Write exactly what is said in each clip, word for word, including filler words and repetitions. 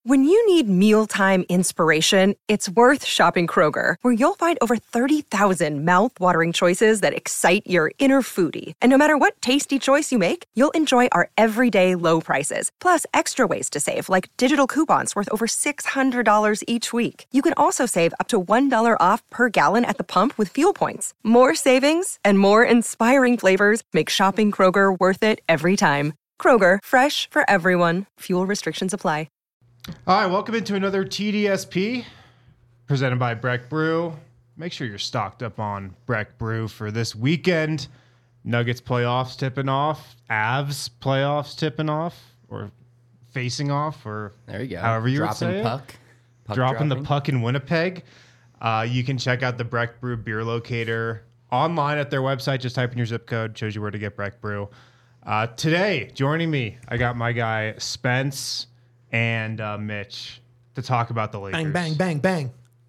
When you need mealtime inspiration, it's worth shopping Kroger, where you'll find over thirty thousand mouth-watering choices that excite your inner foodie. And no matter what tasty choice you make, you'll enjoy our everyday low prices, plus extra ways to save, like digital coupons worth over six hundred dollars each week. You can also save up to one dollar off per gallon at the pump with fuel points. More savings and more inspiring flavors make shopping Kroger worth it every time. Kroger, fresh for everyone. Fuel restrictions apply. All right, welcome into another T D S P presented by Breck Brew. Make sure you're stocked up on Breck Brew for this weekend. Nuggets playoffs tipping off, Avs playoffs tipping off, or facing off, or there you go. However you dropping would say puck. it. puck dropping, dropping the puck in Winnipeg. Uh, you can check out the Breck Brew beer locator online at their website. Just type in your zip code, shows you where to get Breck Brew. Uh, today, joining me, I got my guy Spence and uh, Mitch to talk about the Lakers. Bang, bang, bang, bang.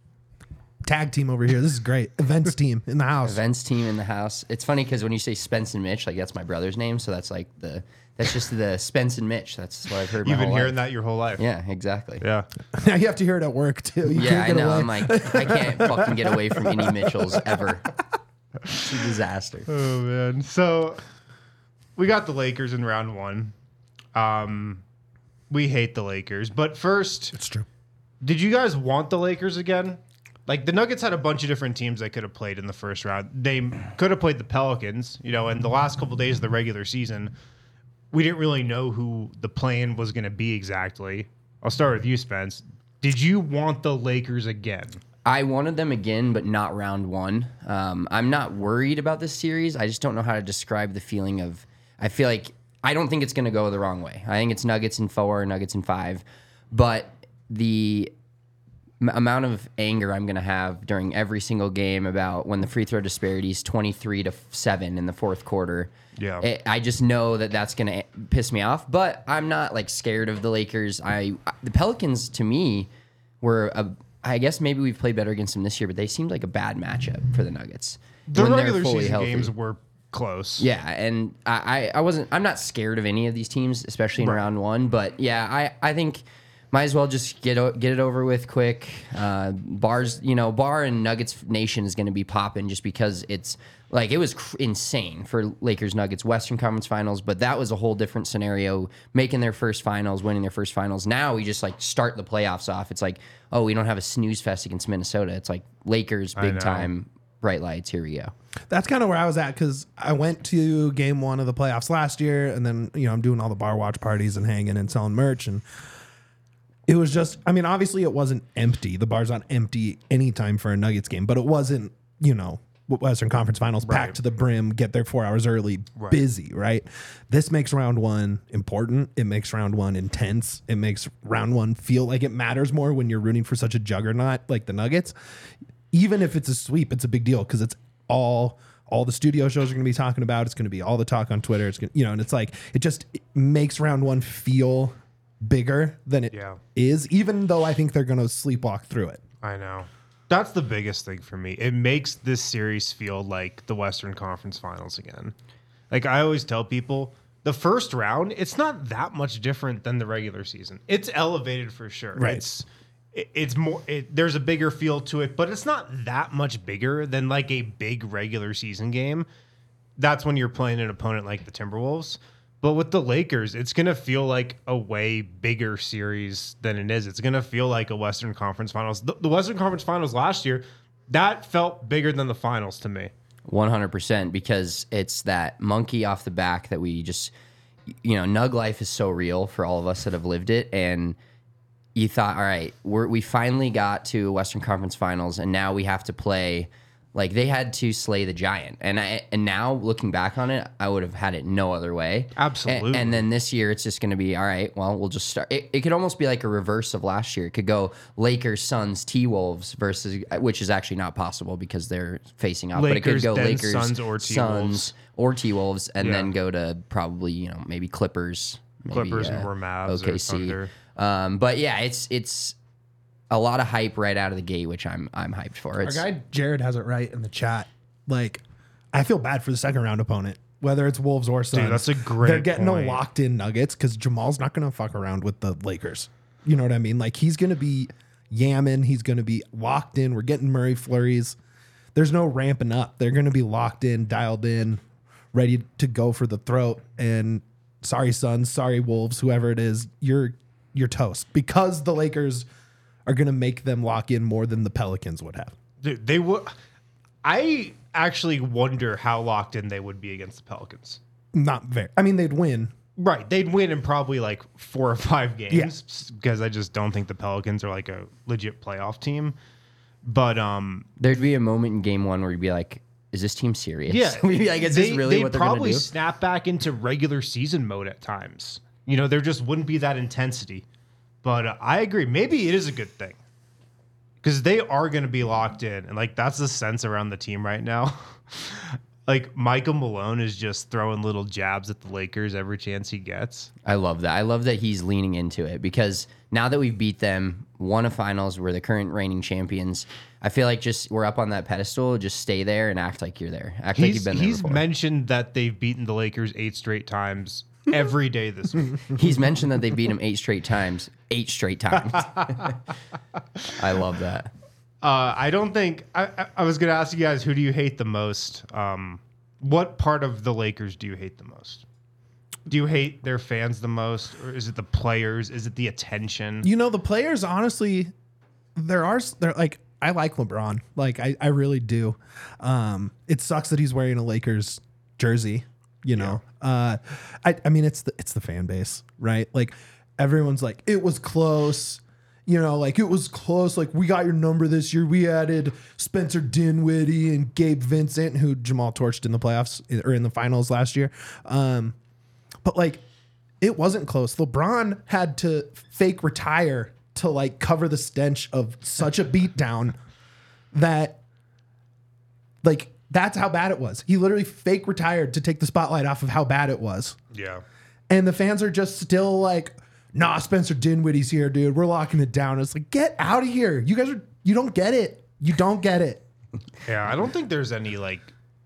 Tag team over here. This is great. Events team in the house. Events team in the house. It's funny because when you say Spence and Mitch, like that's my brother's name, so that's like the that's just the Spence and Mitch. That's what I've heard. You've my been whole hearing life. that your whole life. Yeah, exactly. Yeah. Now you have to hear it at work too. You yeah, can't I get know. away. I'm like, I can't fucking get away from any Mitchells ever. It's a disaster. Oh man. So we got the Lakers in round one. Um. We hate the Lakers. But first, It's true. Did you guys want the Lakers again? Like, the Nuggets had a bunch of different teams they could have played in the first round. They could have played the Pelicans, you know, and the last couple of days of the regular season, we didn't really know who the plan was going to be exactly. I'll start with you, Spence. Did you want the Lakers again? I wanted them again, but not round one. Um, I'm not worried about this series. I just don't know how to describe the feeling of, I feel like, I don't think it's going to go the wrong way. I think it's Nuggets in four, Nuggets in five. But the m- amount of anger I'm going to have during every single game about when the free throw disparity is twenty-three to seven in the fourth quarter. Yeah. It, I just know that that's going to piss me off. But I'm not like scared of the Lakers. I the Pelicans to me were a. I guess maybe we've played better against them this year, but they seemed like a bad matchup for the Nuggets. The when they're regular fully season healthy. games were close. Yeah, and I, I wasn't. I'm not scared of any of these teams, especially in Right. round one. But yeah, I, I think might as well just get o- get it over with quick. Uh, bars, you know, Bar and Nuggets Nation is going to be popping just because it's like it was cr- insane for Lakers Nuggets Western Conference Finals, but that was a whole different scenario. Making their first finals, winning their first finals. Now we just like start the playoffs off. It's like, oh, we don't have a snooze fest against Minnesota. It's like Lakers I big know. time. Bright lights. Here we go. That's kind of where I was at because I went to game one of the playoffs last year, and then you know I'm doing all the bar watch parties and hanging and selling merch, and it was just. I mean, obviously it wasn't empty. The bar's not empty anytime for a Nuggets game, but it wasn't. You know, Western Conference Finals Right. packed to the brim, get there four hours early, Right. busy. Right. This makes round one important. It makes round one intense. It makes round one feel like it matters more when you're rooting for such a juggernaut like the Nuggets. Even if it's a sweep, it's a big deal because it's all all the studio shows are going to be talking about. It's going to be all the talk on Twitter. It's going you know, and it's like it just it makes round one feel bigger than it Yeah. is, even though I think they're going to sleepwalk through it. I know. That's the biggest thing for me. It makes this series feel like the Western Conference Finals again. Like I always tell people, the first round, it's not that much different than the regular season. It's elevated for sure. Right. It's it, it's more it, there's a bigger feel to it, but it's not that much bigger than like a big regular season game. That's when you're playing an opponent like the Timberwolves. But with the Lakers, it's going to feel like a way bigger series than it is. It's going to feel like a Western Conference Finals. The, the Western Conference Finals last year, that felt bigger than the finals to me. one hundred percent because it's that monkey off the back that we just, you know, Nug life is so real for all of us that have lived it. And you thought, all right, we're, we finally got to Western Conference Finals, and now we have to play. Like, they had to slay the giant. And I, and now, looking back on it, I would have had it no other way. Absolutely. And, and then this year, it's just going to be, all right, well, we'll just start. It, it could almost be like a reverse of last year. It could go Lakers, Suns, T-Wolves versus, which is actually not possible because they're facing off. Lakers, but it could go then Lakers, Suns, or T-Wolves. Suns, or T-Wolves, and Yeah. then go to probably, you know, maybe Clippers. Maybe, Clippers uh, or Mavs O K or C. Thunder. Um, but yeah, it's it's a lot of hype right out of the gate, which I'm I'm hyped for. Our It's, guy Jared has it right in the chat. Like, I feel bad for the second round opponent, whether it's Wolves or Suns. that's a great They're getting point. no locked in Nuggets because Jamal's not going to fuck around with the Lakers. You know what I mean? Like he's going to be yamming. He's going to be locked in. We're getting Murray flurries. There's no ramping up. They're going to be locked in, dialed in, ready to go for the throat. And sorry, Suns, sorry, Wolves, whoever it is, you're you're toast because the Lakers are going to make them lock in more than the Pelicans would have. Dude, they would. I actually wonder how locked in they would be against the Pelicans. Not very. I mean, they'd win. Right, they'd win in probably like four or five games because I just don't think the Pelicans are like a legit playoff team. But um, there'd be a moment in game one where you'd be like, "Is this team serious?" Yeah, we'd be like, "Is this they, really they'd what they're going to probably do?" snap back into regular season mode at times. You know, there just wouldn't be that intensity. But uh, I agree. Maybe it is a good thing because they are going to be locked in, and like that's the sense around the team right now. Like Michael Malone is just throwing little jabs at the Lakers every chance he gets. I love that. I love that he's leaning into it because now that we've beat them, won a finals, we're the current reigning champions. I feel like just we're up on that pedestal. Just stay there and act like you're there. Act like He's, you've been there he's before. mentioned that they've beaten the Lakers eight straight times every day this week. He's mentioned that they beat him eight straight times. Eight straight times. I love that. Uh, I don't think I, I, I was going to ask you guys, who do you hate the most? Um, what part of the Lakers do you hate the most? Do you hate their fans the most, or is it the players? Is it the attention? You know, the players, honestly, there are, they're like, I like LeBron. Like, I, I really do. Um, it sucks that he's wearing a Lakers jersey, you know? Yeah. Uh, I, I mean, it's the, it's the fan base, right? Like, everyone's like, it was close. You know, like it was close. Like we got your number this year. We added Spencer Dinwiddie and Gabe Vincent, who Jamal torched in the playoffs or in the finals last year. Um, but like, it wasn't close. LeBron had to fake retire to like cover the stench of such a beatdown that, like, that's how bad it was. He literally fake retired to take the spotlight off of how bad it was. Yeah, and the fans are just still like, nah, Spencer Dinwiddie's here, dude. We're locking it down. It's like, get out of here. You guys are, you don't get it. You don't get it. Yeah, I don't think there's any like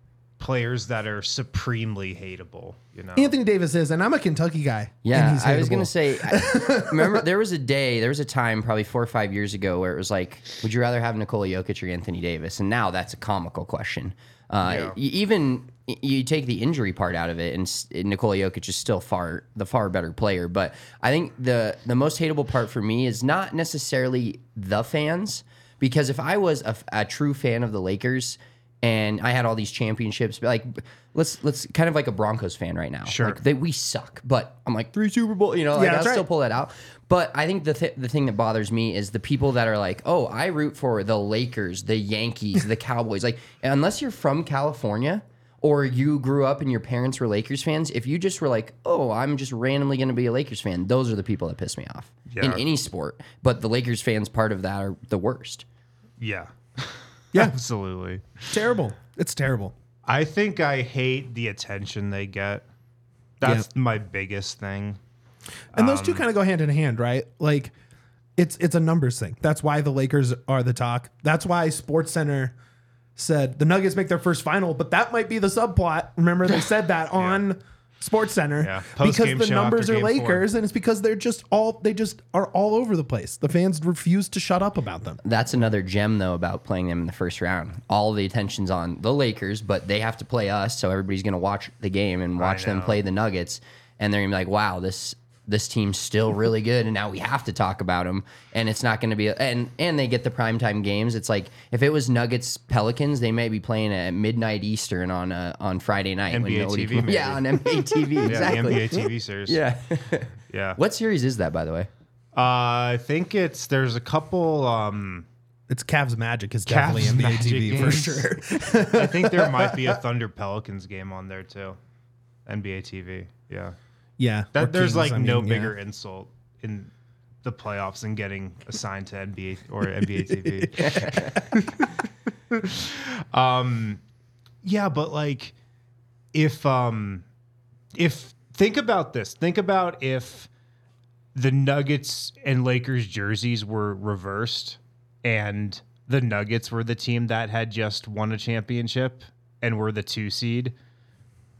players that are supremely hateable, you know. Anthony Davis is, and I'm a Kentucky guy. Yeah, and he's I was going hateable. to say, I, remember there was a day, there was a time probably four or five years ago where it was like, would you rather have Nikola Jokic or Anthony Davis? And now that's a comical question. Uh, Yeah. y- even you take the injury part out of it, and s- Nikola Jokic is still far the far better player. But I think the the most hateable part for me is not necessarily the fans, because if I was a, a true fan of the Lakers and I had all these championships, like let's let's kind of like a Broncos fan right now. Sure. Like they, we suck, but I'm like three Super Bowl, you know, like Yeah, I'll that's still right. pull that out. But I think the th- the thing that bothers me is the people that are like, oh, I root for the Lakers, the Yankees, the Cowboys. Like, unless you're from California or you grew up and your parents were Lakers fans, if you just were like, oh, I'm just randomly going to be a Lakers fan, those are the people that piss me off in Yeah. any sport. But the Lakers fans, part of that, are the worst. Yeah, Yeah. absolutely. terrible. It's terrible. I think I hate the attention they get. That's my biggest thing. And those two kind of go hand in hand, right? Like it's it's a numbers thing. That's why the Lakers are the talk. That's why SportsCenter said the Nuggets make their first final, but that might be the subplot. Remember they said that on SportsCenter Yeah. because Post-game the show numbers after are game four. Lakers, and it's because they're just all they just are all over the place. The fans refuse to shut up about them. That's another gem, though, about playing them in the first round. All the attention's on the Lakers, but they have to play us, so everybody's going to watch the game and watch them know. play the Nuggets, and they're going to be like, wow, this this team's still really good, and now we have to talk about them, and it's not going to be... A, and, and they get the primetime games. It's like, if it was Nuggets-Pelicans, they may be playing at midnight Eastern on uh, on Friday night. N when B A nobody T V, can- maybe. Yeah, on N B A T V, Yeah, exactly. the N B A T V series. Yeah. Yeah. What series is that, by the way? Uh, I think it's there's a couple. Um, It's Cavs Magic is definitely Cavs N B A Magic T V for games. sure. I think there might be a Thunder Pelicans game on there too. N B A T V. Yeah. Yeah, That or there's Kings, like I no mean, yeah. bigger insult in the playoffs than getting assigned to N B A or N B A T V. um, yeah, but like, if um, if think about this, think about if the Nuggets and Lakers jerseys were reversed, and the Nuggets were the team that had just won a championship and were the two seed.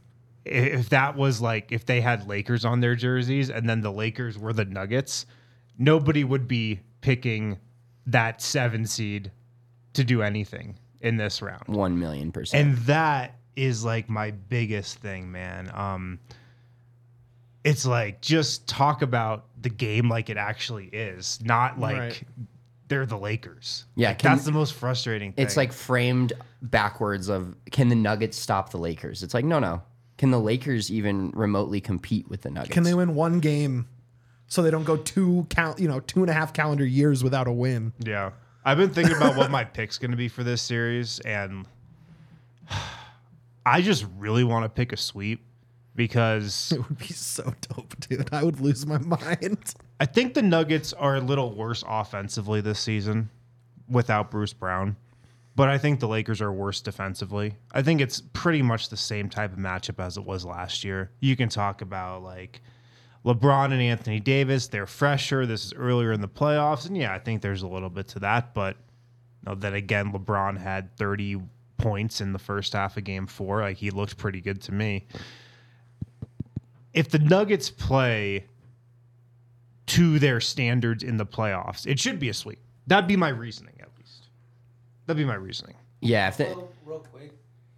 If that was like, if they had Lakers on their jerseys and then the Lakers were the Nuggets, nobody would be picking that seven seed to do anything in this round. One million percent. And that is like my biggest thing, man. Um, it's like, just talk about the game like it actually is, not like Right. they're the Lakers. Yeah, Like, can- that's the most frustrating thing. It's like framed backwards of, can the Nuggets stop the Lakers? It's like, no, no. Can the Lakers even remotely compete with the Nuggets? Can they win one game so they don't go two count, you know, two and a half calendar years without a win? Yeah. I've been thinking about what my pick's going to be for this series, and I just really want to pick a sweep because It would be so dope, dude. I would lose my mind. I think the Nuggets are a little worse offensively this season without Bruce Brown, but I think the Lakers are worse defensively. I think it's pretty much the same type of matchup as it was last year. You can talk about like LeBron and Anthony Davis, they're fresher. This is earlier in the playoffs. And yeah, I think there's a little bit to that. But you know, then again, LeBron had thirty points in the first half of game four. Like, he looked pretty good to me. If the Nuggets play to their standards in the playoffs, it should be a sweep. That'd be my reasoning, at least. That'd be my reasoning. Yeah, if they, Real, real quick,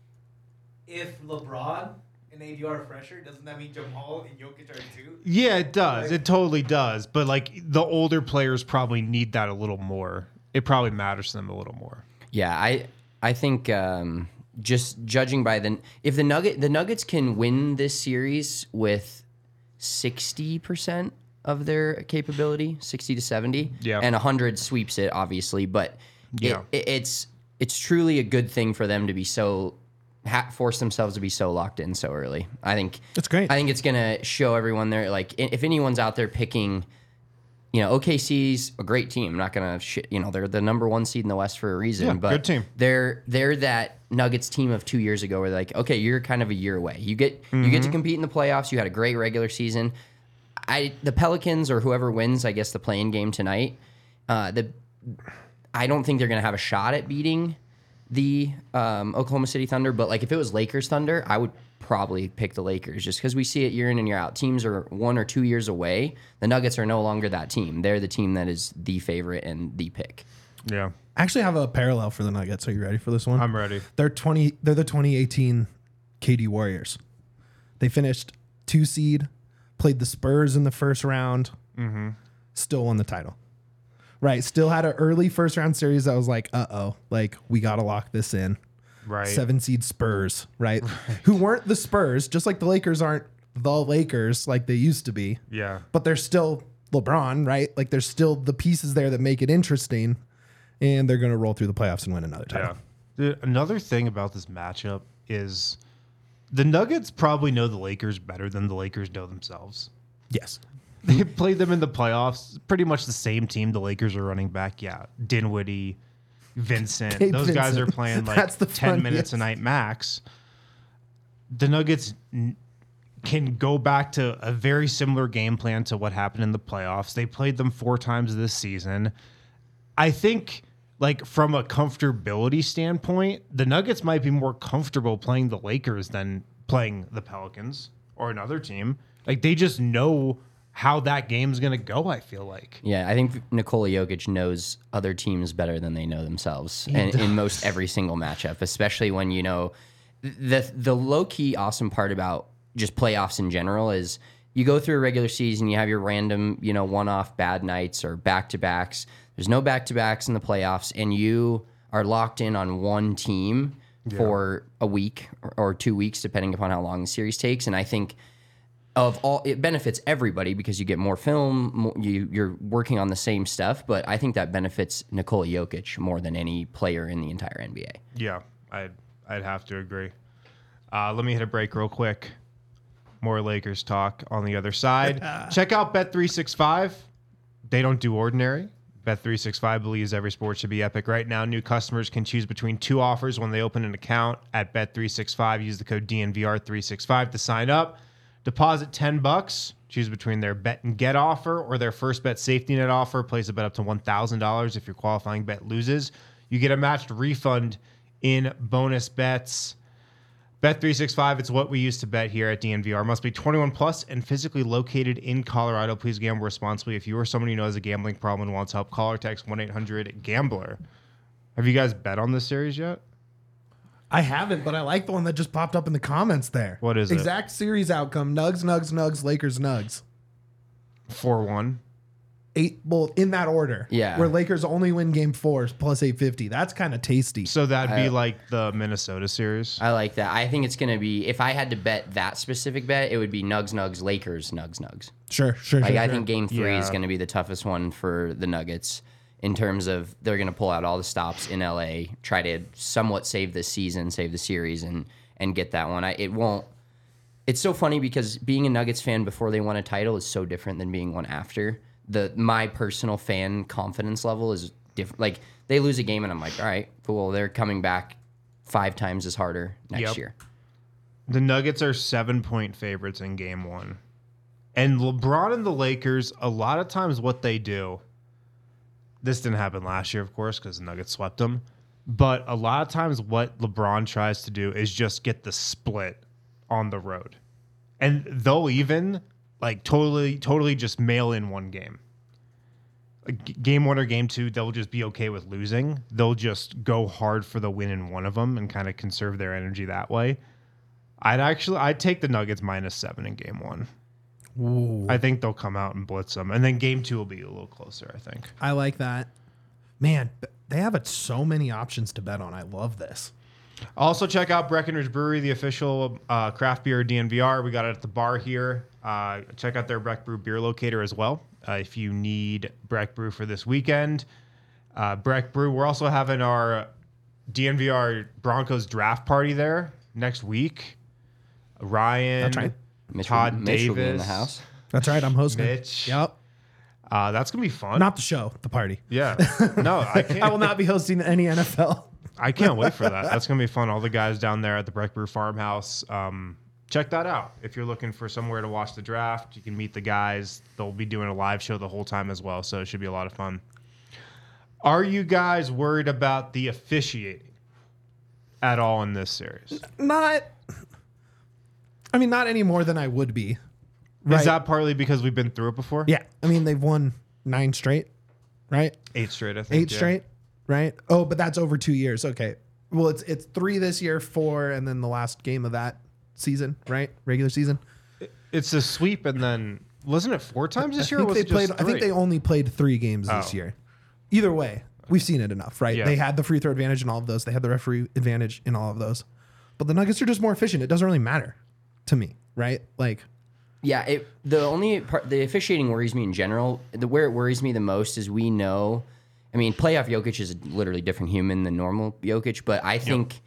if LeBron and A D are fresher, doesn't that mean Jamal and Jokic are too? Yeah, it does. It totally does. But like, the older players probably need that a little more. It probably matters to them a little more. yeah, I I think um, just judging by the if the Nugget the Nuggets can win this series with sixty percent of their capability, sixty to seventy, Yeah. and one hundred sweeps it, obviously, but it, Yeah. it, it's it's truly a good thing for them to be so ha- force themselves to be so locked in so early. I think That's great. I think it's gonna show everyone there. Like, i- if anyone's out there picking, you know, O K C's a great team. I'm not gonna shit. You know, they're the number one seed in the West for a reason. Yeah, but good team. They're they're that Nuggets team of two years ago where they're like, okay, you're kind of a year away. You get you get to compete in the playoffs. You had a great regular season. I the Pelicans or whoever wins, I guess, the play-in game tonight. Uh, the I don't think they're gonna have a shot at beating the um, Oklahoma City Thunder. But like, if it was Lakers Thunder, I would probably pick the Lakers just because we see it year in and year out. Teams are one or two years away. The Nuggets are no longer that team. They're the team that is the favorite and the pick. Yeah. I actually have a parallel for the Nuggets. Are you ready for this one? I'm ready. They're twenty. They're the twenty eighteen K D Warriors. They finished two seed, played the Spurs in the first round, still won the title. Right, still had an early first round series that was like, uh oh, like we gotta lock this in. Right. Seven seed Spurs, right? Who weren't the Spurs, just like the Lakers aren't the Lakers like they used to be. Yeah. But they're still LeBron, right? Like there's still the pieces there that make it interesting, and they're gonna roll through the playoffs and win another title. Yeah. The- Another thing about this matchup is the Nuggets probably know the Lakers better than the Lakers know themselves. Yes. They played them in the playoffs. Pretty much the same team the Lakers are running back. Yeah. Dinwiddie, Vincent. Gabe Those guys Vincent. are playing like That's the ten minutes funniest. a night max. The Nuggets n- can go back to a very similar game plan to what happened in the playoffs. They played them four times this season. I think, like, from a comfortability standpoint, the Nuggets might be more comfortable playing the Lakers than playing the Pelicans or another team. Like, they just know how that game's going to go, I feel like. Yeah, I think Nikola Jokic knows other teams better than they know themselves, and in most every single matchup, especially when you know the the low key awesome part about just playoffs in general is you go through a regular season, you have your random, you know, one off bad nights or back to backs. There's no back to backs in the playoffs, and you are locked in on one team for a week or, or two weeks, depending upon how long the series takes. And I think of all, it benefits everybody because you get more film, more, you, you're working on the same stuff. But I think that benefits Nikola Jokic more than any player in the entire N B A. Yeah, I'd, I'd have to agree. Uh, let me hit a break real quick. More Lakers talk on the other side. Check out Bet three sixty-five. They don't do ordinary. Bet three sixty-five believes every sport should be epic. Right now, new customers can choose between two offers when they open an account at Bet three sixty-five. Use the code D N V R three sixty-five to sign up. Deposit ten bucks. Choose between their bet and get offer or their first bet safety net offer. Place a bet up to one thousand dollars. If your qualifying bet loses, you get a matched refund in bonus bets. Bet three sixty-five, it's what we used to bet here at D N V R. Must be twenty-one plus and physically located in Colorado. Please gamble responsibly. If you or someone you know has a gambling problem and wants help, call or text one eight hundred gambler. Have you guys bet on this series yet? I haven't, but I like the one that just popped up in the comments there. What is it? Exact series outcome. Nugs, Nugs, Nugs, Lakers, Nugs. four one. Eight, well, in that order. Yeah. Where Lakers only win game four plus eight fifty. That's kind of tasty. So that'd be I- like the Minnesota series. I like that. I think it's going to be, if I had to bet that specific bet, it would be Nugs, Nugs, Lakers, Nugs, Nugs. Sure, sure, Like, sure. I sure. think game three is Yeah. going to be the toughest one for the Nuggets in terms of they're going to pull out all the stops in L A, try to somewhat save this season, save the series, and and get that one. I, it won't. It's so funny because being a Nuggets fan before they won a title is so different than being one after. The my personal fan confidence level is different. Like, they lose a game and I'm like, all right, cool. They're coming back five times as harder next Yep. year. The Nuggets are seven point favorites in game one. And LeBron and the Lakers, a lot of times what they do, this didn't happen last year, of course, because the Nuggets swept them. But a lot of times what LeBron tries to do is just get the split on the road. And they'll even like totally, totally just mail in one game. Like, g- game one or game two, they'll just be okay with losing. They'll just go hard for the win in one of them and kind of conserve their energy that way. I'd actually, I'd take the Nuggets minus seven in game one. Ooh, I think they'll come out and blitz them. And then game two will be a little closer, I think. I like that. Man, they have a, so many options to bet on. I love this. Also, check out Breckenridge Brewery, the official uh, craft beer D N V R. We got it at the bar here. Uh, check out their Breck Brew beer locator as well. Uh, if you need Breck Brew for this weekend, uh, Breck Brew. We're also having our D N V R Broncos draft party there next week. Ryan, That's right. Mitch Todd will, Mitch will be in the Davis. house. That's right. I'm hosting. Mitch. Yep. Uh, that's gonna be fun. Not the show, the party. yeah. No, I can't. I will not be hosting any N F L. I can't wait for that. That's gonna be fun. All the guys down there at the Breck Brew Farmhouse. Um, check that out. If you're looking for somewhere to watch the draft, you can meet the guys. They'll be doing a live show the whole time as well, so it should be a lot of fun. Are you guys worried about the officiating at all in this series? Not. I mean, not any more than I would be. Right. Is that partly because we've been through it before? Yeah. I mean, they've won nine straight, right? Eight straight, I think. Eight yeah. straight, right? Oh, but that's over two years. Okay. Well, it's it's three this year, four, and then the last game of that season, right? Regular season. It's a sweep, and then wasn't it four times this I year? Or think was they it just played. I think three? they only played three games this Oh. year. Either way, we've seen it enough, right? Yeah. They had the free throw advantage in all of those. They had the referee advantage in all of those. But the Nuggets are just more efficient. It doesn't really matter to me, right? Like, Yeah, it, the only part, the officiating worries me in general. The where it worries me the most is we know, I mean, playoff Jokic is a literally different human than normal Jokic, but I think,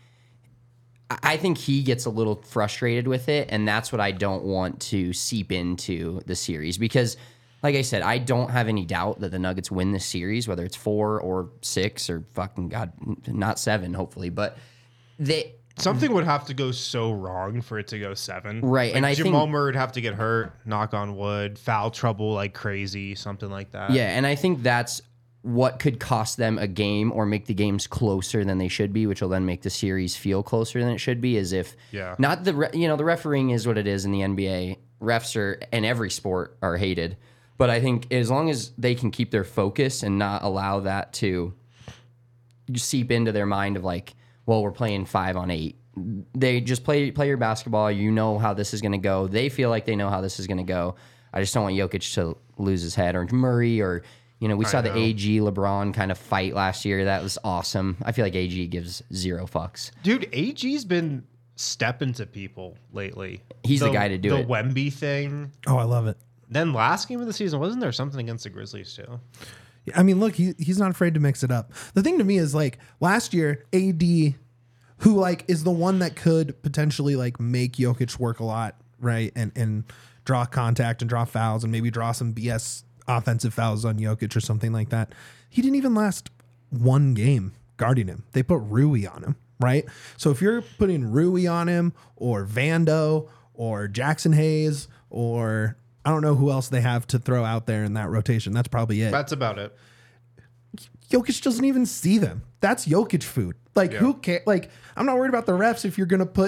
I think he gets a little frustrated with it, and that's what I don't want to seep into the series because, like I said, I don't have any doubt that the Nuggets win this series, whether it's four or six or fucking God, not seven, hopefully, but they. Something would have to go so wrong for it to go seven. Right, Like and I Jamal think- Murray would have to get hurt, knock on wood, foul trouble like crazy, something like that. Yeah, and I think that's what could cost them a game or make the games closer than they should be, which will then make the series feel closer than it should be. Is if Yeah. not the re- you know the refereeing is what it is in the N B A. Refs are in every sport are hated, but I think as long as they can keep their focus and not allow that to seep into their mind of like, well, we're playing five on eight. They just play play your basketball. You know how this is going to go. They feel like they know how this is going to go. I just don't want Jokic to lose his head or Murray or, you know, we saw the know. A G LeBron kind of fight last year. That was awesome. I feel like A G gives zero fucks. Dude, A G's been stepping to people lately. He's the guy to do the it. The Wemby thing. oh, I love it. Then last game of the season, wasn't there something against the Grizzlies too? I mean, look, he, he's not afraid to mix it up. The thing to me is like last year, A D, who like is the one that could potentially like make Jokic work a lot, right? And and draw contact and draw fouls and maybe draw some B S offensive fouls on Jokic or something like that. He didn't even last one game guarding him. They put Rui on him, right? So if you're putting Rui on him or Vando or Jackson Hayes or I don't know who else they have to throw out there in that rotation. That's probably it. That's about it. Jokic doesn't even see them. That's Jokic food. Like Yeah. who cares? Like I'm not worried about the refs if you're gonna put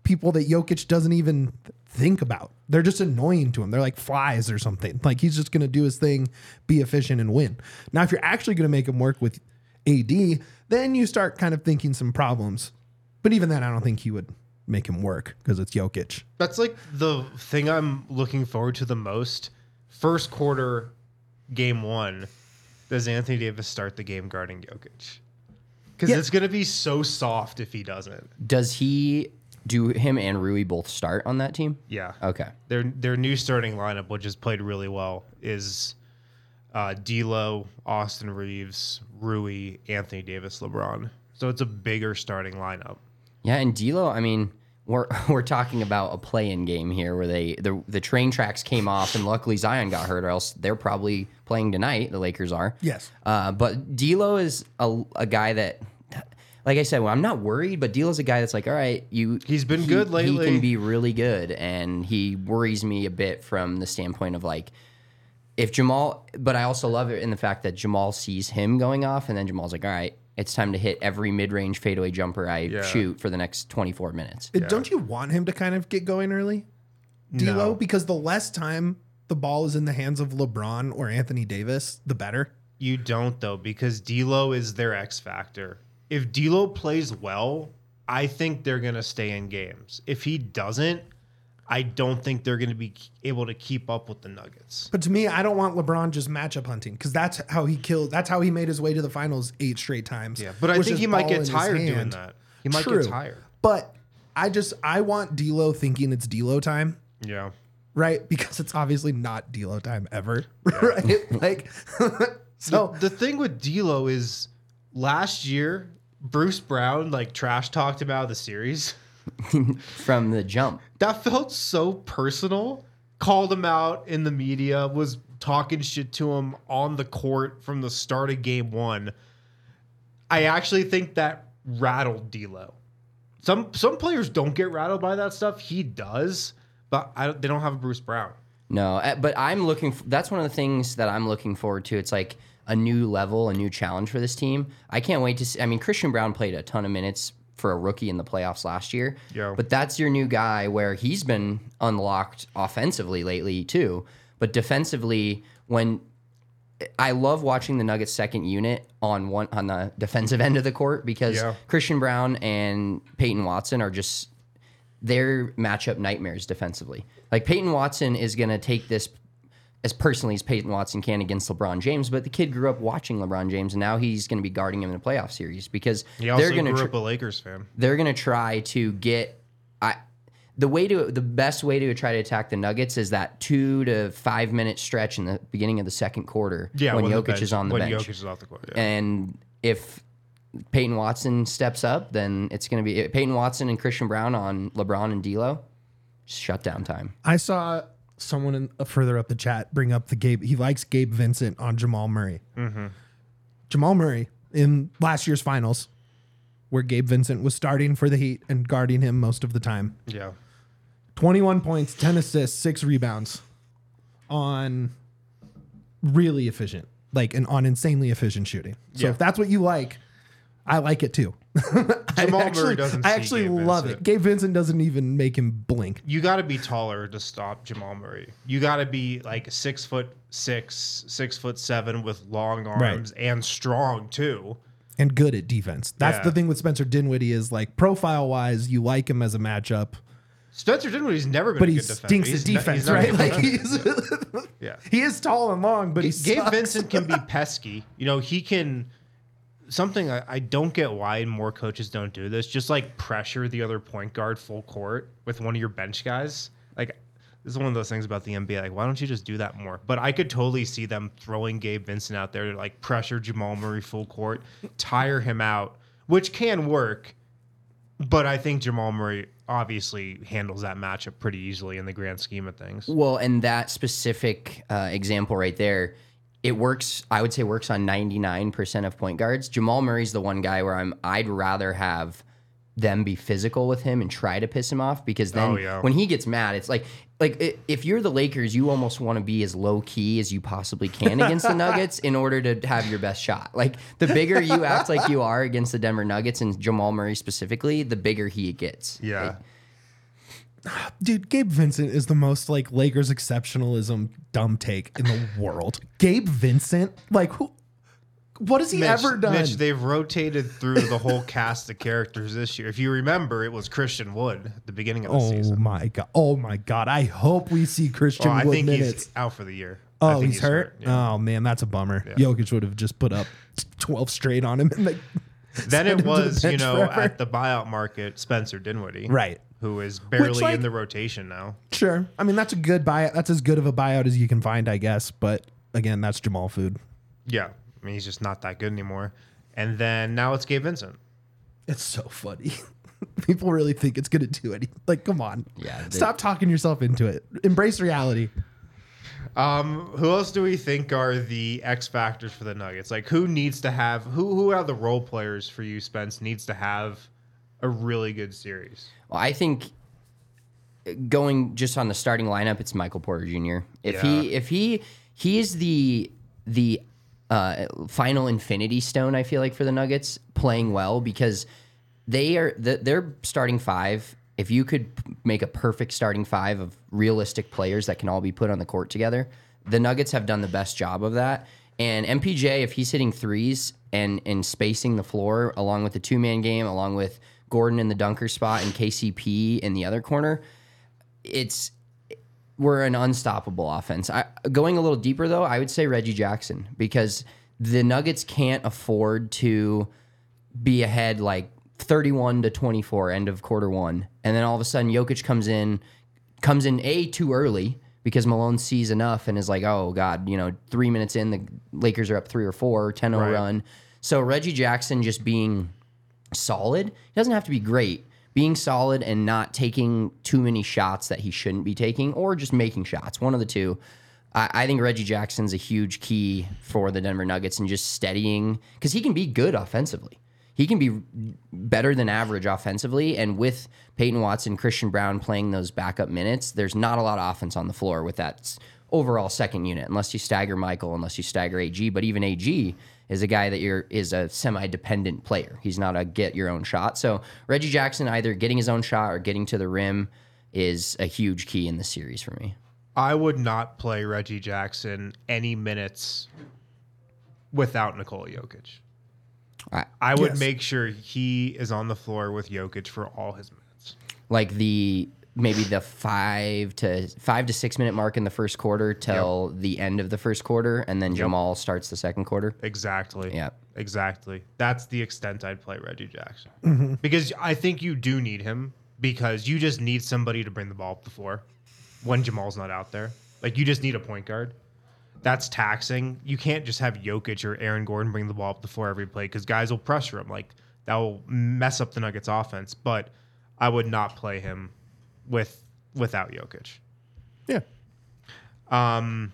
people that Jokic doesn't even think about. They're just annoying to him. They're like flies or something. Like he's just going to do his thing, be efficient and win. Now, if you're actually going to make him work with A D, then you start kind of thinking some problems. But even then, I don't think he would make him work because it's Jokic. That's like the thing I'm looking forward to the most. First quarter, game one, does Anthony Davis start the game guarding Jokic? Because Yeah. it's going to be so soft if he doesn't. Does he do him and Rui both start on that team? Yeah. Okay. Their their new starting lineup, which has played really well, is uh, D'Lo, Austin Reeves, Rui, Anthony Davis, LeBron. So it's a bigger starting lineup. Yeah, and D'Lo, I mean, we're we're talking about a play-in game here where they the the train tracks came off, and luckily Zion got hurt, or else they're probably playing tonight. The Lakers are. Yes. Uh, but D'Lo is a, a guy that, like I said, well, I'm not worried, but D'Lo's a guy that's like, all right, you. He's been he- good lately. He can be really good, and he worries me a bit from the standpoint of like, if Jamal. But I also love it in the fact that Jamal sees him going off, and then Jamal's like, all right, it's time to hit every mid-range fadeaway jumper I Yeah. shoot for the next twenty-four minutes. It- Don't you want him to kind of get going early, D'Lo? No. Because the less time the ball is in the hands of LeBron or Anthony Davis, the better. You don't, though, because D'Lo is their X factor. If D'Lo plays well, I think they're going to stay in games. If he doesn't, I don't think they're going to be able to keep up with the Nuggets. But to me, I don't want LeBron just matchup hunting because that's how he killed. That's how he made his way to the finals eight straight times. Yeah, but I was think just he might ball get in his tired doing hand. that. He might True. get tired. But I just I want D'Lo thinking it's D'Lo time, Yeah. right? Because it's obviously not D'Lo time ever, right? Like, so The thing with D'Lo is last year, Bruce Brown like trash talked about the series. From the jump. That felt so personal. Called him out in the media, was talking shit to him on the court from the start of game one. I actually think that rattled D'Lo. Some some players don't get rattled by that stuff. He does, but I don't, they don't have a Bruce Brown. No, uh, but I'm looking. f that's one of the things that I'm looking forward to. It's like a new level, a new challenge for this team. I can't wait to see. I mean, Christian Brown played a ton of minutes for a rookie in the playoffs last year. Yeah. But that's your new guy where he's been unlocked offensively lately too. But defensively, when I love watching the Nuggets second unit on one on the defensive end of the court because Yeah. Christian Brown and Peyton Watson are just they're matchup nightmares defensively. Like Peyton Watson is going to take this as personally as Peyton Watson can against LeBron James, but the kid grew up watching LeBron James, and now he's going to be guarding him in a playoff series because He also they're going grew to up a Lakers fan. they're going to try to get I the way to the best way to try to attack the Nuggets is that two to five minute stretch in the beginning of the second quarter Yeah, when the Jokic bench- is on the when bench. Jokic is off the court. Yeah. And if Peyton Watson steps up, then it's going to be Peyton Watson and Christian Brown on LeBron and D'Lo. Shutdown time. I saw someone in, uh, further up the chat bring up the Gabe. He likes Gabe Vincent on Jamal Murray. Mm-hmm. Jamal Murray in last year's finals, where Gabe Vincent was starting for the Heat and guarding him most of the time. yeah. twenty-one points, ten assists, six rebounds on really efficient, like and on insanely efficient shooting. So Yeah. if that's what you like, I like it too. I Jamal actually, Murray doesn't I see actually Gabe love Vincent. it. Gabe Vincent doesn't even make him blink. You got to be taller to stop Jamal Murray. You got to be like six foot six, six foot seven with long arms and strong too. And good at defense. That's Yeah. the thing with Spencer Dinwiddie is like profile wise, you like him as a matchup, Spencer Dinwiddie's never been but a he good defender. stinks He's at not- defense, he's not a right? good Like defender. he's Yeah. he is tall and long, but he Gabe sucks. Vincent can be pesky. You know, he can. Something I, I don't get why more coaches don't do this. Just like pressure the other point guard full court with one of your bench guys. Like this is one of those things about the N B A. Like why don't you just do that more? But I could totally see them throwing Gabe Vincent out there to like pressure Jamal Murray full court, tire him out, which can work. But I think Jamal Murray obviously handles that matchup pretty easily in the grand scheme of things. Well, and that specific uh, example right there, it works. I would say works on ninety-nine percent of point guards. Jamal Murray's the one guy where I'm. I'd rather have them be physical with him and try to piss him off because then Oh, yeah. when he gets mad, it's like like i if you're the Lakers, you almost want to be as low key as you possibly can against the Nuggets in order to have your best shot. Like the bigger you act like you are against the Denver Nuggets and Jamal Murray specifically, the bigger he gets. Yeah. Like, Dude, Gabe Vincent is the most like Lakers exceptionalism dumb take in the world. Gabe Vincent, like who? What has he Mitch, ever done? Mitch, they've rotated through the whole cast of characters this year. If you remember, it was Christian Wood at the beginning of the oh season. my god! Oh my god! I hope we see Christian Well, I Wood think minutes. he's out for the year. I Oh, think he's, hurt. yeah. Oh man, that's a bummer. Yeah. Jokic would have just put up twelve straight on him, and like Then send him it to the was, you bench know, forever. at the buyout market, Spencer Dinwiddie, right. who is barely like- in the rotation now. Sure. I mean, that's a good buyout. That's as good of a buyout as you can find, I guess. But again, that's Jamal Food. Yeah, I mean, he's just not that good anymore. And then now it's Gabe Vincent. It's so funny. People really think it's gonna do anything. Like, come on. Yeah, they- Stop talking yourself into it. Embrace reality. Um, who else do we think are the X factors for the Nuggets? Like, who needs to have who who are the role players for you, Spence? Needs to have a really good series. Well, I think going just on the starting lineup, it's Michael Porter Junior If he Yeah. if he he is the the uh, final infinity stone, I feel like, for the Nuggets playing well, because they are the, their starting five. If you could p- make a perfect starting five of realistic players that can all be put on the court together, the Nuggets have done the best job of that. And M P J, if he's hitting threes and and spacing the floor along with the two man game, along with Gordon in the dunker spot and K C P in the other corner, it's we're an unstoppable offense. I, going a little deeper though, I would say Reggie Jackson, because the Nuggets can't afford to be ahead like thirty-one to twenty-four end of quarter one, and then all of a sudden Jokic comes in, comes in a too early because Malone sees enough and is like, oh God, you know, three minutes in, the Lakers are up three or four, ten oh Right. run. So Reggie Jackson just being solid, he doesn't have to be great, being solid and not taking too many shots that he shouldn't be taking, or just making shots, one of the two. I, I think Reggie Jackson's a huge key for the Denver Nuggets and just steadying, because he can be good offensively. He can be better than average offensively, and with Peyton Watson, Christian Brown playing those backup minutes, there's not a lot of offense on the floor with that s- overall second unit, unless you stagger Michael, unless you stagger A G. But even A G is a guy that you're is a semi-dependent player. He's not a get your own shot. So Reggie Jackson either getting his own shot or getting to the rim is a huge key in the series for me. I would not play Reggie Jackson any minutes without Nikola Jokic. I, I would Yes. make sure he is on the floor with Jokic for all his minutes. like the maybe the five to five to six minute mark in the first quarter till the end of the first quarter, and then Jamal starts the second quarter. Exactly. Yeah. Exactly. That's the extent I'd play Reggie Jackson. Because I think you do need him, because you just need somebody to bring the ball up the floor when Jamal's not out there. Like, you just need a point guard. That's taxing. You can't just have Jokic or Aaron Gordon bring the ball up the floor every play, because guys will pressure him. Like, that will mess up the Nuggets offense. But I would not play him with without Jokic. Yeah. Um.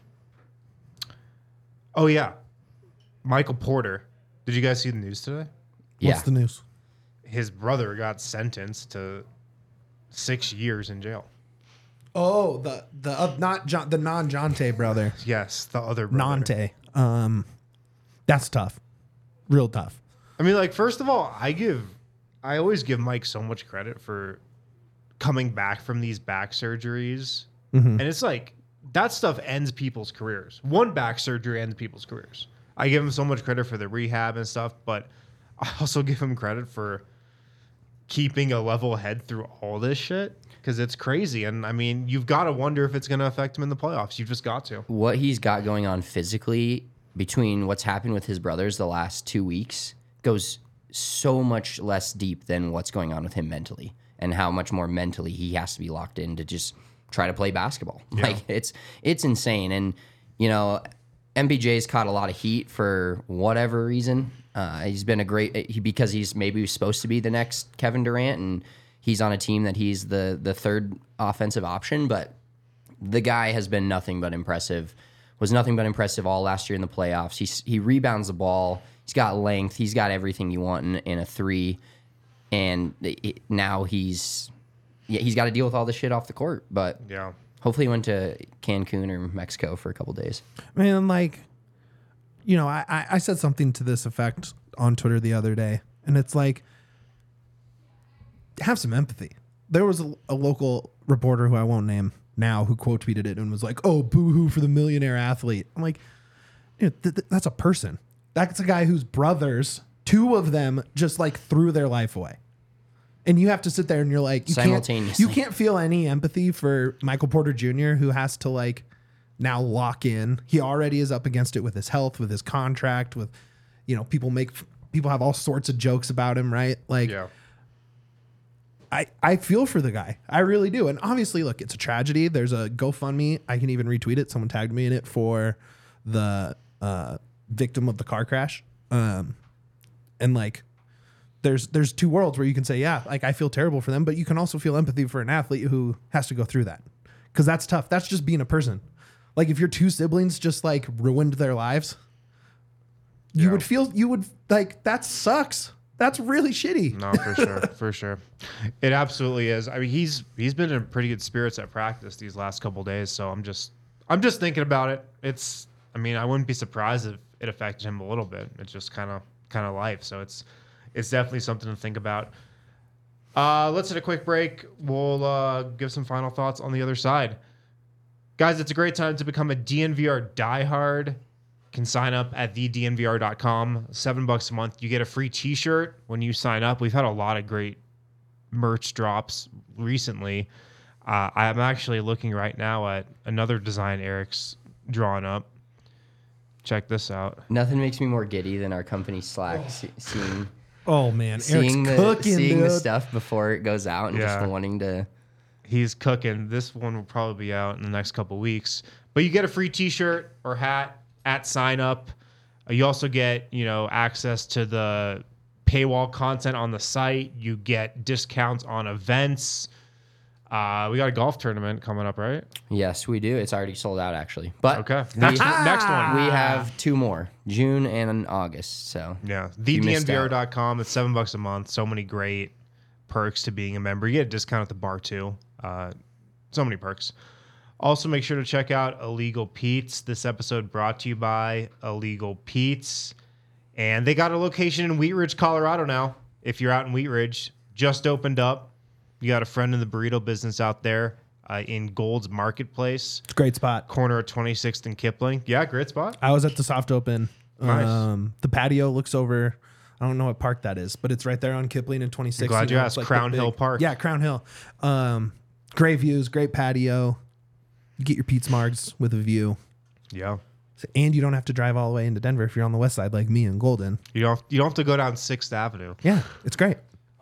Oh yeah, Michael Porter. Did you guys see the news today? Yeah. What's the news? His brother got sentenced to six years in jail. Oh, the the uh, not John, the non Jonte brother. Yes, the other brother. Nante. Um, that's tough. Real tough. I mean, like, first of all, I give, I always give Mike so much credit for coming back from these back surgeries, and it's like that stuff ends people's careers. One back surgery ends people's careers. I give him so much credit for the rehab and stuff, but I also give him credit for keeping a level head through all this shit, because it's crazy. And I mean, you've got to wonder if it's going to affect him in the playoffs. You've just got to. What he's got going on physically between what's happened with his brothers the last two weeks goes so much less deep than what's going on with him mentally, and how much more mentally he has to be locked in to just try to play basketball. Like, it's it's insane. And you know, M B J's caught a lot of heat for whatever reason. Uh, he's been a great he, because he's maybe supposed to be the next Kevin Durant, and he's on a team that he's the the third offensive option. But the guy has been nothing but impressive. Was nothing but impressive all last year in the playoffs. He he rebounds the ball. He's got length. He's got everything you want in, in a three. And it, now he's yeah, he's got to deal with all this shit off the court. But Yeah. hopefully he went to Cancun or Mexico for a couple days. Man, like, you know, I, I I said something to this effect on Twitter the other day, and it's like, have some empathy. there was a, a local reporter who I won't name now who quote tweeted it and was like, "Oh, boo-hoo for the millionaire athlete." I'm like, dude, th- th- that's a person. That's a guy whose brothers, two of them, just like threw their life away. And you have to sit there and you're like, you can't, Simultaneously. you can't feel any empathy for Michael Porter Junior, who has to like now lock in. He already is up against it with his health, with his contract, with, you know, people make, people have all sorts of jokes about him, right? Like, Yeah. I, I feel for the guy. I really do. And obviously, look, it's a tragedy. There's a GoFundMe. I can even retweet it. Someone tagged me in it for the uh, victim of the car crash. Um, and like, there's there's two worlds where you can say, yeah, like I feel terrible for them, but you can also feel empathy for an athlete who has to go through that. Because that's tough. That's just being a person. Like if your two siblings just like ruined their lives, you Yeah. would feel, you would like, that sucks. That's really shitty. No, for sure, for sure. It absolutely is. I mean, he's he's been in pretty good spirits at practice these last couple days, so I'm just I'm just thinking about it. It's I mean, I wouldn't be surprised if it affected him a little bit. It's just kind of kind of life, so it's it's definitely something to think about. Uh, let's hit a quick break. We'll uh, give some final thoughts on the other side. Guys, it's a great time to become a D N V R diehard. Can sign up at the d n v r dot com. Seven bucks a month. You get a free t-shirt when you sign up. We've had a lot of great merch drops recently. Uh, I'm actually looking right now at another design Eric's drawn up. Check this out. Nothing makes me more giddy than our company Slack see, seeing Oh man, seeing Eric's the cooking, seeing dude. the stuff before it goes out and Yeah. just wanting to. He's cooking. This one will probably be out in the next couple weeks. But you get a free t-shirt or hat at sign up. Uh, you also get, you know, access to the paywall content on the site. You get discounts on events. Uh, we got a golf tournament coming up, right? Yes, we do. It's already sold out actually. But Okay. we, Next, next one. we have two more, June and August. So Yeah. You the d n missed v r out. dot com. It's seven bucks a month. So many great perks to being a member. You get a discount at the bar too. Uh, so many perks. Also, make sure to check out Illegal Pete's. This episode brought to you by Illegal Pete's. And they got a location in Wheat Ridge, Colorado now. If you're out in Wheat Ridge, just opened up. You got a friend in the burrito business out there uh, in Gold's Marketplace, It's a great spot. corner of twenty-sixth and Kipling. Yeah, great spot. I was at the soft open. Nice. Um, the patio looks over. I don't know what park that is, but it's right there on Kipling and twenty-sixth. I'm glad you know, asked. it's like the Crown Hill big- Park. Yeah, Crown Hill. Um, great views, great patio. You get your Pete's Margs with a view. Yeah. And you don't have to drive all the way into Denver if you're on the west side like me and Golden. You don't, you don't have to go down sixth Avenue. Yeah, it's great.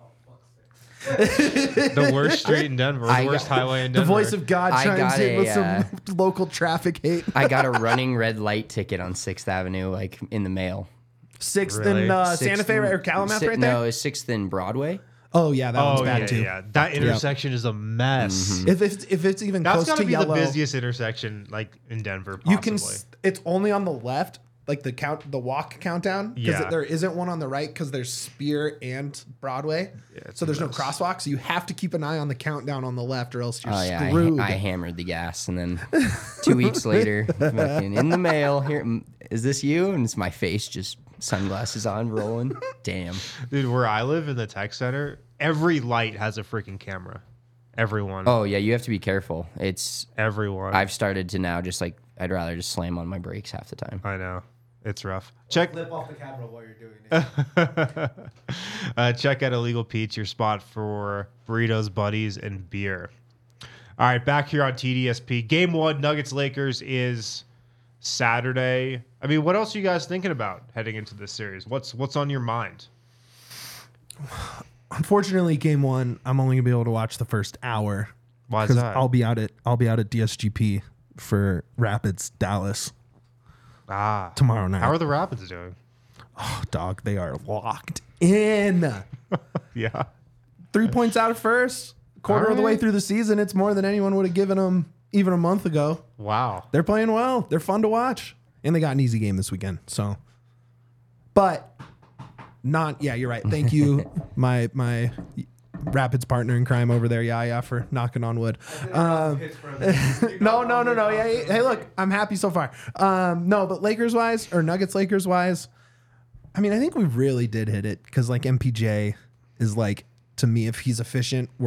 The worst street in Denver. The I worst got- highway in The Denver. voice of God I chimes got in a, with some uh, local traffic hate. I got a running red light ticket on sixth Avenue, like in the mail. Sixth Really? and uh, Santa Sixth Fe and- or Calumet si- right there? No, it's sixth and Broadway. Oh, yeah, that one's Oh, bad yeah, too. yeah. That intersection is a mess. If it's, if it's even That's close got to to be yellow, the busiest intersection, like in Denver. Possibly. you can. s- It's only on the left, like the count, the walk countdown, because Yeah. there isn't one on the right because there's Spear and Broadway. it's So a there's no mess. crosswalk. So you have to keep an eye on the countdown on the left, or else you're Oh yeah, I, screwed. I hammered the gas, and then two weeks later, fucking in the mail. Here, mm, is this you? And it's my face, just sunglasses on, rolling. Damn. Dude, where I live in the tech center, every light has a freaking camera. Everyone. Oh yeah, you have to be careful. It's Everyone. I've started to now just like I'd rather just slam on my brakes half the time. I know. It's rough. Check Flip off the camera while you're doing it. uh, check out Illegal Pete's, your spot for burritos, buddies, and beer. All right, back here on T D S P. Game one, Nuggets Lakers is Saturday. I mean, what else are you guys thinking about heading into this series? What's what's on your mind? Unfortunately, game one, I'm only gonna be able to watch the first hour Why is because that? I'll be out at I'll be out at D S G P for Rapids Dallas ah, tomorrow night. how are the Rapids doing? Oh, dog, they are locked in. Yeah. Three points out of first. Quarter All of the way right. through the season. It's more than anyone would have given them even a month ago. Wow. They're playing well. They're fun to watch. And they got an easy game this weekend. So, but not, yeah, you're right. Thank you, my my Rapids partner in crime over there. Yeah, yeah, for knocking on wood. Um, no, no, no, no. Yeah, hey, hey, look, I'm happy so far. Um, no, but Lakers wise or Nuggets Lakers wise, I mean, I think we really did hit it because like M P J is like, to me, if he's efficient, we're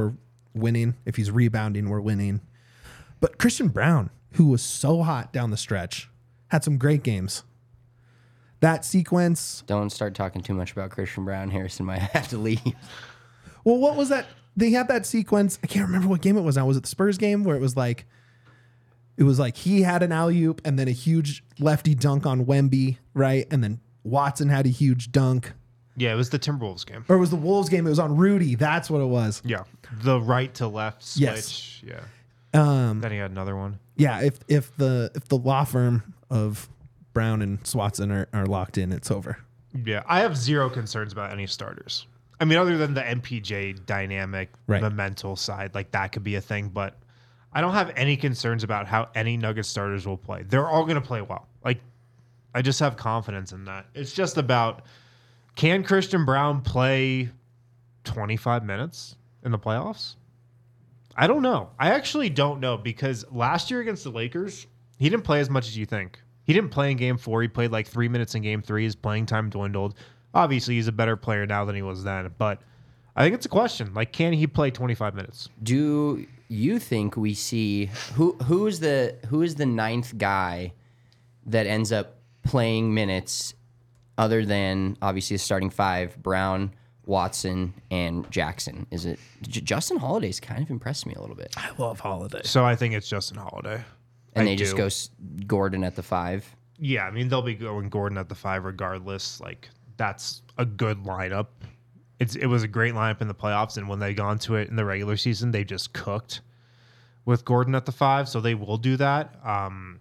winning. If he's rebounding, we're winning. But Christian Brown, who was so hot down the stretch, had some great games. That sequence. Don't start talking too much about Christian Brown. Harrison might have to leave. Well, what was that? They had that sequence. I can't remember what game it was now. Was it the Spurs game where it was like, it was like he had an alley-oop and then a huge lefty dunk on Wemby, right? And then Watson had a huge dunk. Yeah, it was the Timberwolves game. Or it was the Wolves game. It was on Rudy. That's what it was. Yeah, the right to left switch. Yes. Yeah. Um, Then he had another one. yeah, if if the if the law firm of Brown and Swatson are, are locked in, it's over. Yeah, I have zero concerns about any starters. I mean, other than the M P J dynamic, Right. the mental side, like that could be a thing. But I don't have any concerns about how any Nuggets starters will play. They're all going to play well. Like, I just have confidence in that. It's just about, can Christian Brown play twenty-five minutes in the playoffs? I don't know. I actually don't know because last year against the Lakers, he didn't play as much as you think. He didn't play in game four. He played like three minutes in game three. His playing time dwindled. Obviously, he's a better player now than he was then. But I think it's a question. Like, can he play twenty-five minutes? Do you think we see who who is the who is the ninth guy that ends up playing minutes other than obviously the starting five, Brown, Watson, and Jackson? Is it J- Justin Holiday's kind of impressed me a little bit. I love Holiday. So I think it's Justin Holiday. And I they just do. go s- Gordon at the five. Yeah, I mean, they'll be going Gordon at the five regardless. Like, that's a good lineup. It's It was a great lineup in the playoffs, and when they got into it in the regular season, they just cooked with Gordon at the five, so they will do that. Um,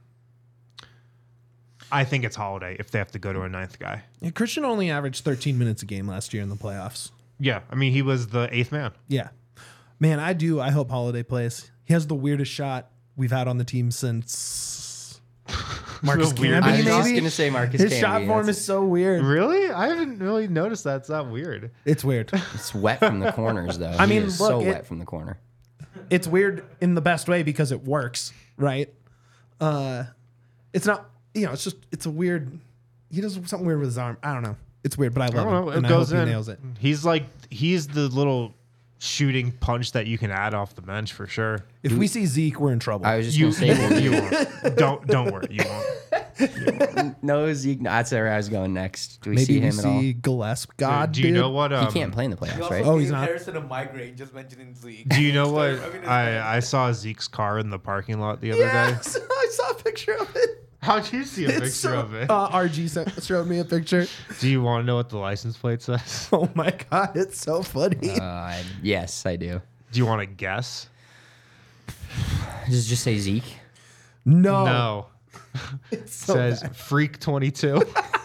I think it's Holiday if they have to go to a ninth guy. Yeah, Christian only averaged thirteen minutes a game last year in the playoffs. Yeah, I mean, he was the eighth man. Yeah. Man, I do. I hope Holiday plays. He has the weirdest shot we've had on the team since Marcus The weird- Camby, I was maybe? just gonna say Marcus His Camby, shot form that's- is so weird. Really? I haven't really noticed that. It's that weird. It's weird. It's wet from the corners, though. I He mean, is look, so it- wet from the corner. It's weird in the best way because it works, right? Uh, it's not, you know, it's just, it's a weird, he does something weird with his arm. I don't know. It's weird, but I I love don't know. him. It And I goes hope in. he nails it. He's like, he's the little shooting punch that you can add off the bench for sure. If we see Zeke, we're in trouble. I was just You, gonna say you won't. Don't don't worry. You won't. no Zeke. That's where I was going next. Do we Maybe see we him at all? see Gillespie. God, do you dude. know what? Um, He can't play in the He playoffs, also right? Oh, gave he's not. Harrison a migraine just mentioning Zeke. Do you know So, what? I mean, it's I I saw Zeke's car in the parking lot the other day. Yes, I saw a picture of it. How'd you see a It's picture so- of it? Uh, R G sent, showed me a picture. Do you want to know what the license plate says? Oh my God, it's so funny. Uh, I- yes, I do. Do you want to guess? Does it just say Zeke? no. No. It's so says bad. Freak twenty-two.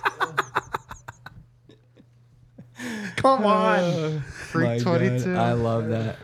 Come on. Freak twenty-two. I love that.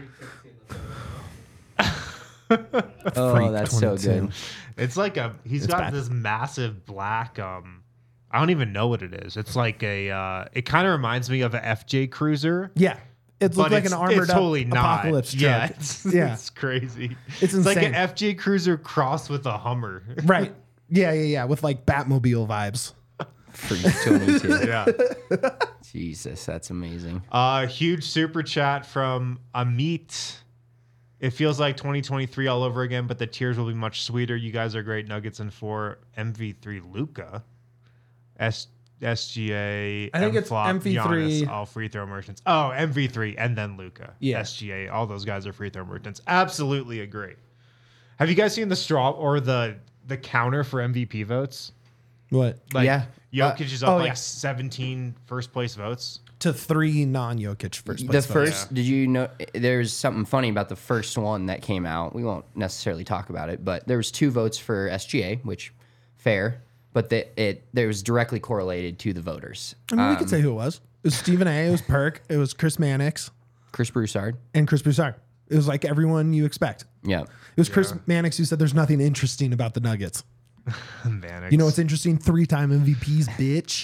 oh, Freak that's so twenty-two. good. It's like a he's It's got bad. this massive black um I don't even know what it is. It's like a uh it kind of reminds me of a F J Cruiser. Yeah. It But looks like it's, an armored it's up totally not. apocalypse truck. Yeah, it's, Yeah. it's crazy. It's like insane. an F J Cruiser crossed with a Hummer. Right. Yeah, yeah, yeah. With like Batmobile vibes. Freak twenty-two. Yeah. Jesus, that's amazing. Uh huge super chat from Amit. It feels like twenty twenty-three all over again, but the tears will be much sweeter. You guys are great. Nuggets and four. M V three Luca. S SGA. I think it's M-Flop, M V three. Giannis, all free throw merchants. Oh, M V three and then Luca. Yeah. S G A. All those guys are free throw merchants. Absolutely agree. Have you guys seen the straw or the the counter for M V P votes? What? Like Yeah. Jokic is up oh, like yeah. seventeen first place votes. To three non-Jokic first The place votes. first, did you know? There's something funny about the first one that came out. We won't necessarily talk about it, but there was two votes for S G A, which fair, but the, it there was directly correlated to the voters. I mean, we Um, could say who it was. It was Stephen A. It was Perk. It was Chris Mannix Chris Broussard. and Chris Broussard. It was like everyone you expect. Yeah. It was Chris Mannix who said there's nothing interesting about the Nuggets. Mannix. You know what's interesting? Three-time M V Ps, bitch.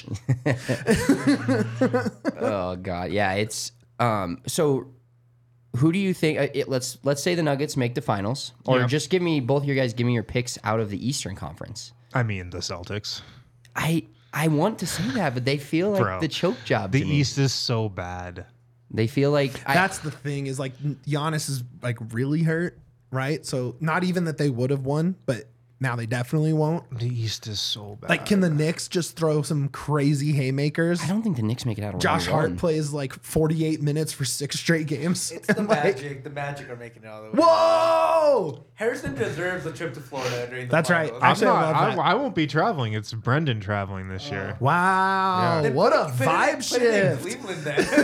Oh God, yeah. It's um. So, who do you think? Uh, it, let's let's say the Nuggets make the finals, or Yeah. just give me both of you guys. Give me your picks out of the Eastern Conference. I mean the Celtics. I I want to say that, but they feel like Bro, the choke job. The to me. East is so bad. They feel like I, That's the thing is like Giannis is like really hurt, right? So not even that they would have won, but now they definitely won't. The East is so bad. Like, can the Knicks just throw some crazy haymakers? I don't think the Knicks make it out of Josh round Hart one. plays like forty-eight minutes for six straight games. It's the And, like, Magic. The Magic are making it all the way. Whoa! Harrison deserves a trip to Florida during the That's right. finals. I'm Actually, I not. love I, that. I won't be traveling. It's Brendan traveling this year. Wow, Yeah. what a Put it in- vibe put it in shift. Cleveland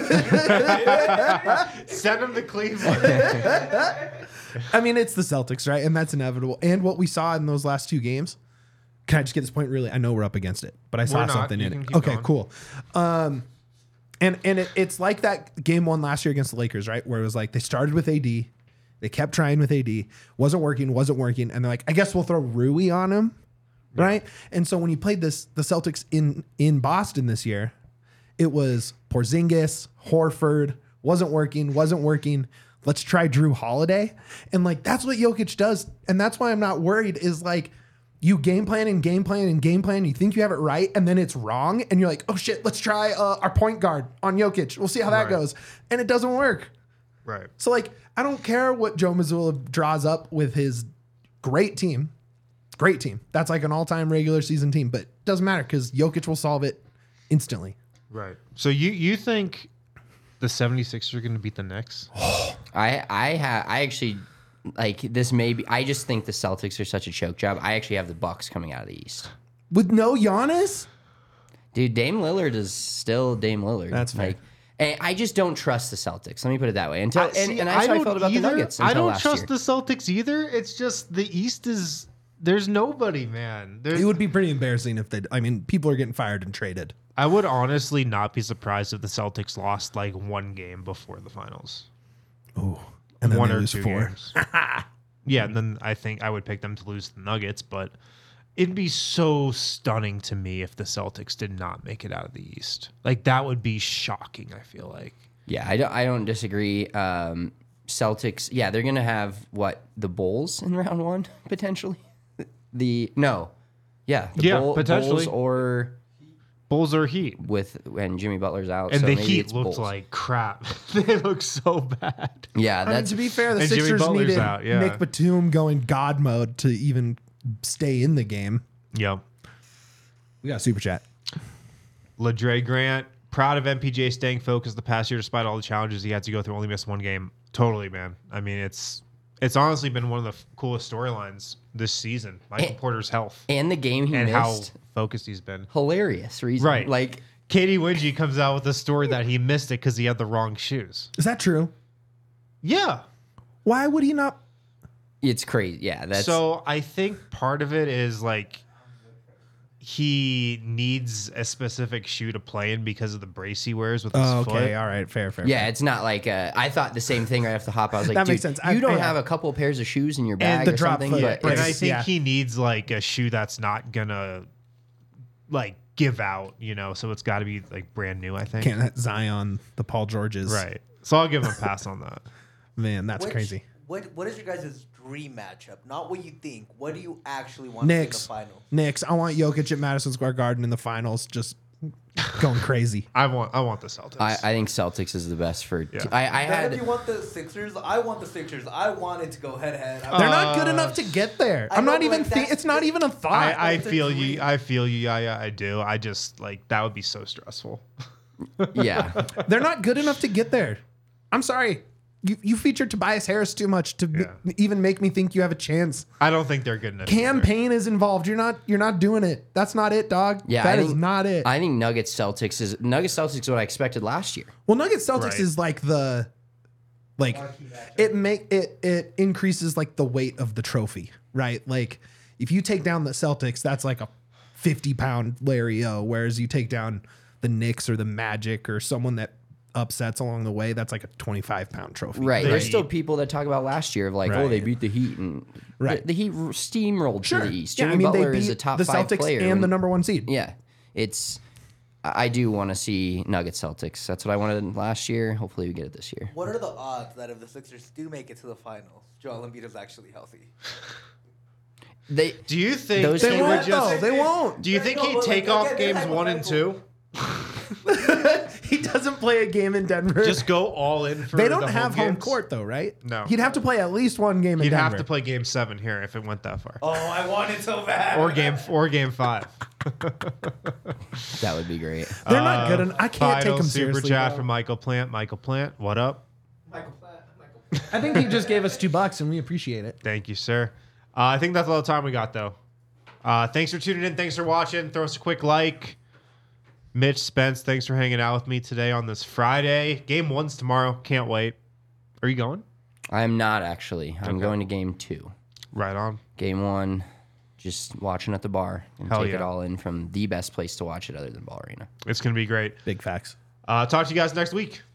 then. Send him to Cleveland. I mean, it's the Celtics, right? And that's inevitable. And what we saw in those last two games. Can I just get this point really? I know we're up against it, but I saw We're not. something You in can it. keep Okay, going. cool. Um, and and it, it's like that game one last year against the Lakers, right? Where it was like they started with A D, they kept trying with A D, wasn't working, wasn't working, and they're like, I guess we'll throw Rui on him, right? And so when you played this, the Celtics in in Boston this year, it was Porzingis, Horford, wasn't working, wasn't working. Let's try Drew Holiday, and like that's what Jokic does, and that's why I'm not worried. Is like. You game plan and game plan and game plan. You think you have it right, and then it's wrong, and you're like, "Oh shit, let's try uh, our point guard on Jokic. We'll see how that Right. goes." And it doesn't work. Right. So like, I don't care what Joe Mazzulla draws up with his great team, great team. That's like an all-time regular season team, but it doesn't matter because Jokic will solve it instantly. Right. So you you think the 76ers are going to beat the Knicks? I I ha I actually like this. Maybe I just think the Celtics are such a choke job. I actually have the Bucks coming out of the East. With no Giannis, Dude, Dame Lillard is still Dame Lillard. That's fair. like, and I just don't trust the Celtics. Let me put it that way. Until and, See, and that's how I don't felt about either. the Nuggets until I don't last trust year. the Celtics either. It's just the East is there's nobody, man. There's, it would be pretty embarrassing if they. I mean, people are getting fired and traded. I would honestly not be surprised if the Celtics lost like one game before the finals. Ooh, and then one they or lose two four. games. Yeah, and then I think I would pick them to lose to the Nuggets, but it'd be so stunning to me if the Celtics did not make it out of the East. Like that would be shocking, I feel like. Yeah, I don't. I don't disagree. Um, Celtics. Yeah, they're gonna have what the Bulls in round one potentially. The no, yeah, the Yeah, Bull- potentially. Bulls or Bulls or Heat. with when Jimmy Butler's out. And so the maybe Heat it's looked Bulls. like crap. They look so bad. Yeah, I mean, that's to be fair, the And Jimmy Sixers Butler's needed out, yeah. Nick Batum going God mode to even stay in the game. Yep. We got a super chat. Ladre Grant, proud of M P J staying focused the past year despite all the challenges he had to go through. Only missed one game. Totally, man. I mean, it's it's honestly been one of the f- coolest storylines this season. Michael And- Porter's health and the game he and how missed. focused he's been. Hilarious reason, Right. Like Katie Wingy comes out with the story that he missed it because he had the wrong shoes. Is that true? Yeah. Why would he not? it's crazy. Yeah, that's So I think part of it is like he needs a specific shoe to play in because of the brace he wears with his Oh, foot. okay, all right, fair, fair. Yeah, fair. it's not like uh, I thought the same thing right off the hop. I was like, That dude, makes sense. you I- don't yeah. have a couple pairs of shoes in your bag the or drop something. foot But And brace. I it's- think yeah. he needs like a shoe that's not gonna like give out, you know. So it's got to be like brand new. I think. Can't that Zion, the Paul Georges. Right. So I'll give him a pass on that. Man, that's Which- crazy. What What is your guys' dream matchup? Not what you think. What do you actually want to see in the Knicks. final? Knicks. I want Jokic at Madison Square Garden in the finals, just going crazy. I want I want the Celtics. I, I think Celtics is the best for. Yeah. I, I Then had if you want the Sixers, I want the Sixers. I want it to go head to head. They're not good enough to get there. I I'm know, not but even. like, Think, that's- it's not even a thought. I, I It's a feel dream. you. I feel you. Yeah, yeah, I do. I just like that would be so stressful. yeah. They're not good enough to get there. I'm sorry. You you feature Tobias Harris too much to Yeah. m- even make me think you have a chance. I don't think they're good enough. either. Campaign is involved. You're not. You're not doing it. That's not it, dog. Yeah, that I is think- not it. I think Nuggets Celtics is Nuggets Celtics is what I expected last year. well, Nuggets Celtics Right. is like the, like, it make it it increases like the weight of the trophy, right? Like, if you take down the Celtics, that's like a fifty pound Larry O. Whereas you take down the Knicks or the Magic or someone that upsets along the way, that's like a twenty-five pound trophy. Right. The There's still Heat. people that talk about last year of like, oh, they Right. beat the Heat and Right. the, the Heat r- steamrolled Sure. through the East. Yeah, Jimmy I mean, Butler they is beat a top the five Celtics player. and when- the number one seed. Yeah, it's. I I do want to see Nuggets Celtics. That's what I wanted last year. Hopefully, we get it this year. What are the odds that if the Sixers do make it to the finals, Joel Embiid is actually healthy? They Do you think Those he They teams- would won't just? though. They won't. Do you Yeah, think no, he'd but, take like, off again, games it's one and two? hypothetical. He doesn't play a game in Denver. Just go all in for they don't the have home games. court though, right? No. He'd have to play at least one game in He'd Denver. have to play game seven here if it went that far. Oh, I want it so bad. Or game or game five. That would be great. They're not good. En- I can't take Final them super seriously. chat bro. from Michael Plant. Michael Plant, what up? Michael Platt. Michael Platt. I think he just gave us two bucks, and we appreciate it. Thank you, sir. Uh, I think that's all the time we got, though. Uh, thanks for tuning in. Thanks for watching. Throw us a quick like. Mitch, Spence, thanks for hanging out with me today on this Friday. Game one's tomorrow. Can't wait. Are you going? I'm not actually. I'm Okay. going to game two. Right on. Game one, just watching at the bar and Hell take yeah. it all in from the best place to watch it other than Ball Arena. It's going to be great. Big facts. Uh, talk to you guys next week.